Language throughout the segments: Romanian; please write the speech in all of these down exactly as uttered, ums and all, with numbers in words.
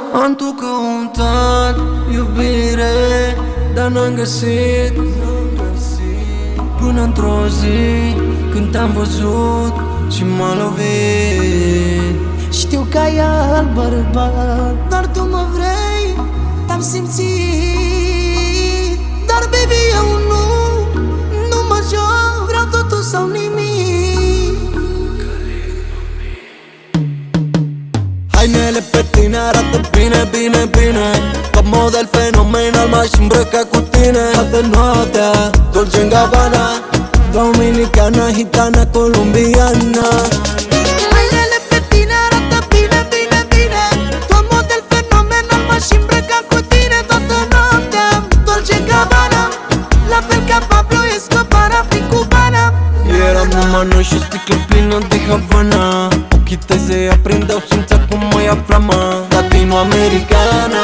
Am tu căutat iubire, dar n-am găsit, până într-o zi când te-am văzut și m-a lovit. Știu că ai alt bărbat, dar tu mă vrei, te-am simțit. Dar baby eu nu, nu mă joc, vreau totul sau nimic. Hainele pe tine arată bine, bine, bine, top model fenomenal, m-aș îmbrăca cu tine toată noaptea. Dolce în Gabbana, dominicana, hitana, colombiana. Hainele pe tine arată bine, bine, bine, top model fenomenal, m-aș îmbrăca cu tine toată noaptea. Dolce în Gabbana, la fel ca Pablo Escobar, fi cubana. Eram numai noi și o sticlă plină de Havana. Ochii tăi se aprindeau, simțea cum mă ia flama latinoamericana.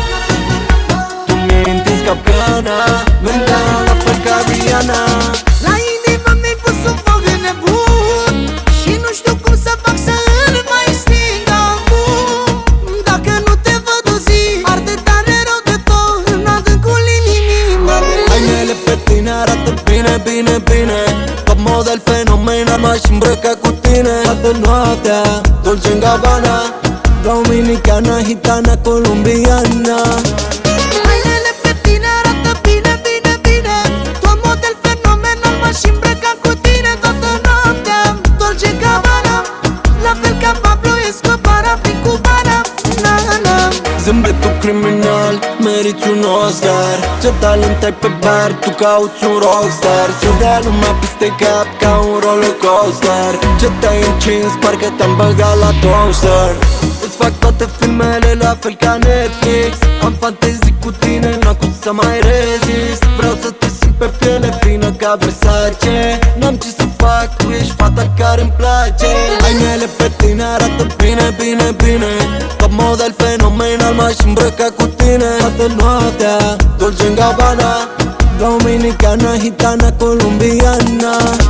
Tu mi-ai întins capcana, mental la fel ca Rihanna. La inimă mi-ai pus un foc de nebun și nu știu cum să fac să îl mai sting acum. Dacă nu te văd o zi, arde tare rău de tot în adâncul inimii mele. Hainele pe tine arată bine, bine, bine, top model fenomenal, m-aș îmbrăca cu tine toată noaptea. Dolce în Gabbana, dominicana, hitana, colombiana. Hainele pe tine arată bine, bine, bine, top model fenomenal, m-aș îmbrăca cu tine toată noaptea. Dolce în Gabbana, la fel ca Pablo Escobar, fi cubana. Na, na. Zâmbetul criminal, meriți un Oscar. Ce talent ai pe bar, tu cauți un rockstar. Să dea lumea peste cap ca un rollercoaster. Ce te-ai încins, parcă te-am băgat la toaster. Îți fac toate filmele la fel ca Netflix. Am fantezii cu tine, n-am cum să mai rezist. Vreau să te simt pe piele fină ca Versace. N-am ce să fac, tu ești fata care-mi place. Hainele pe tine arată bine, bine, bine, top model fenomenal, m-aș îmbrăca cu tine toată noaptea. Dolce în Gabbana, dominicana, hitana, colombiana.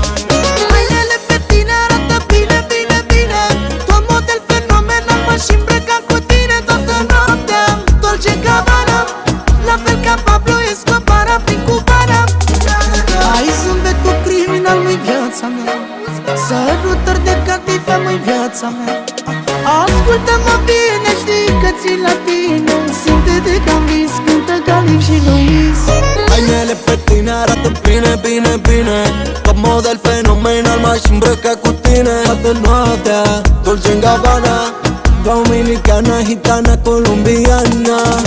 Hainele pe tine arată bine, bine, bine, top model fenomenal, m-aș îmbrăca cu tine toată noaptea. Dolce în Gabbana, la fel ca Pablo Escobar, fi cubana. Ai zâmbetul criminal, măi viața mea, sărutări de catifea, măi viața mea. Ascultă-mă bine, știi că țin la tine, simte-te ca-n vis, cântă ca Liv și Luis. Hainele pe tine arată bine, bine, bine, top model fenomenal, m-aș îmbrăca cu tine toată noaptea. Dolce în Gabbana, dominicana, hitana, colombiana.